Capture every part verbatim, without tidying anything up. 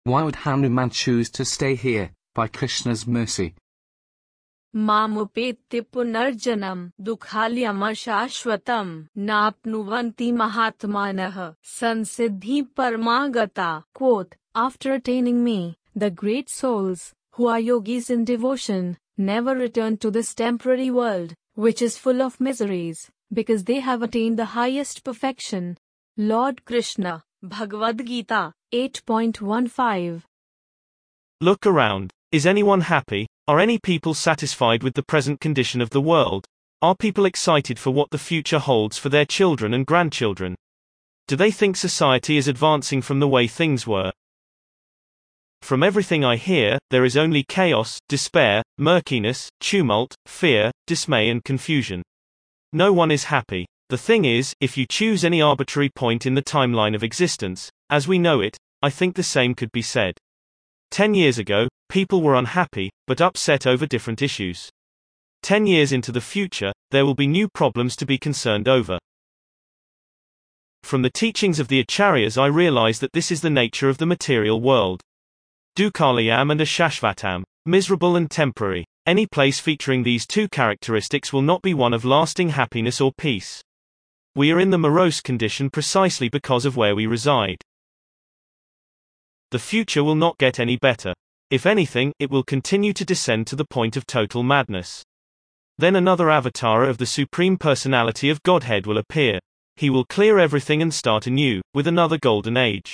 Why would Hanuman choose to stay here, by Krishna's mercy? Mamupetti punarjanam dukhalyam shashvatam napnuvanti mahatmanah sansiddhi parmagata. Quote, after attaining me, the great souls, who are yogis in devotion, never return to this temporary world, which is full of miseries, because they have attained the highest perfection. Lord Krishna, Bhagavad Gita, eight point fifteen. Look around. Is anyone happy? Are any people satisfied with the present condition of the world? Are people excited for what the future holds for their children and grandchildren? Do they think society is advancing from the way things were? From everything I hear, there is only chaos, despair, murkiness, tumult, fear, dismay and confusion. No one is happy. The thing is, if you choose any arbitrary point in the timeline of existence, as we know it, I think the same could be said. Ten years ago, people were unhappy, but upset over different issues. Ten years into the future, there will be new problems to be concerned over. From the teachings of the Acharyas I realize that this is the nature of the material world. Dukhalayam and ashashvatam, miserable and temporary. Any place featuring these two characteristics will not be one of lasting happiness or peace. We are in the morose condition precisely because of where we reside. The future will not get any better. If anything, it will continue to descend to the point of total madness. Then another avatar of the Supreme Personality of Godhead will appear. He will clear everything and start anew, with another golden age.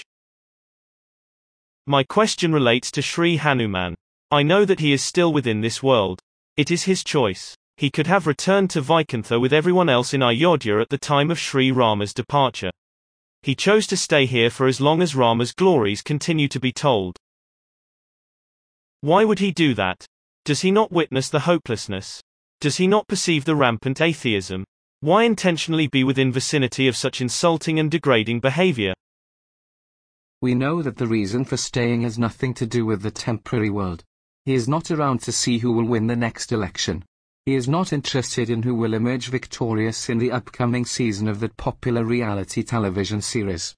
My question relates to Sri Hanuman. I know that he is still within this world. It is his choice. He could have returned to Vaikuntha with everyone else in Ayodhya at the time of Sri Rama's departure. He chose to stay here for as long as Rama's glories continue to be told. Why would he do that? Does he not witness the hopelessness? Does he not perceive the rampant atheism? Why intentionally be within vicinity of such insulting and degrading behavior? We know that the reason for staying has nothing to do with the temporary world. He is not around to see who will win the next election. He is not interested in who will emerge victorious in the upcoming season of that popular reality television series.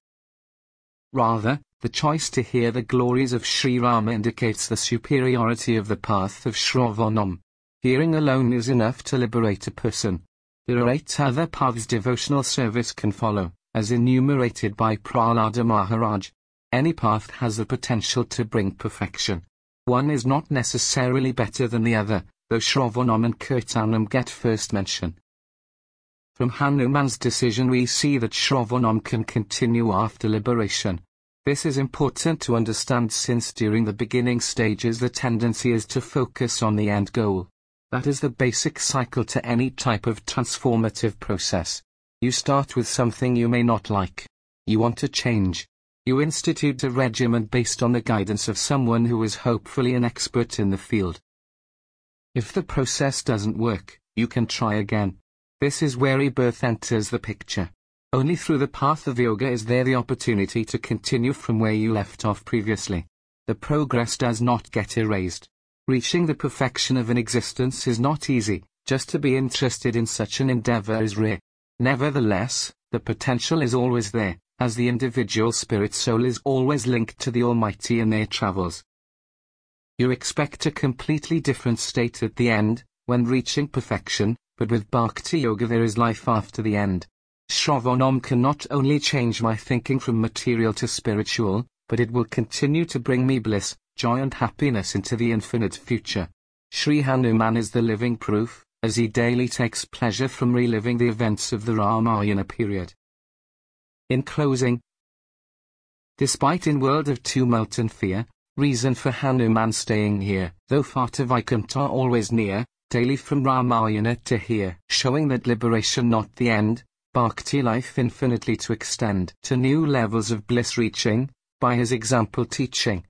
Rather, the choice to hear the glories of Sri Rama indicates the superiority of the path of Shravanam. Hearing alone is enough to liberate a person. There are eight other paths devotional service can follow, as enumerated by Prahlada Maharaj. Any path has the potential to bring perfection. One is not necessarily better than the other, though Shravanam and Kirtanam get first mention. From Hanuman's decision we see that Shravanam can continue after liberation. This is important to understand since during the beginning stages the tendency is to focus on the end goal. That is the basic cycle to any type of transformative process. You start with something you may not like. You want to change. You institute a regimen based on the guidance of someone who is hopefully an expert in the field. If the process doesn't work, you can try again. This is where rebirth enters the picture. Only through the path of yoga is there the opportunity to continue from where you left off previously. The progress does not get erased. Reaching the perfection of an existence is not easy. Just to be interested in such an endeavor is rare. Nevertheless, the potential is always there, as the individual spirit soul is always linked to the Almighty in their travels. You expect a completely different state at the end, when reaching perfection, but with Bhakti Yoga there is life after the end. Shravanam can not only change my thinking from material to spiritual, but it will continue to bring me bliss, joy and happiness into the infinite future. Sri Hanuman is the living proof, as he daily takes pleasure from reliving the events of the Ramayana period. In closing, despite in world of tumult and fear, reason for Hanuman staying here, though far to Vaikuntha always near, daily from Ramayana to here, showing that liberation not the end, Bhakti life infinitely to extend, to new levels of bliss reaching, by his example teaching,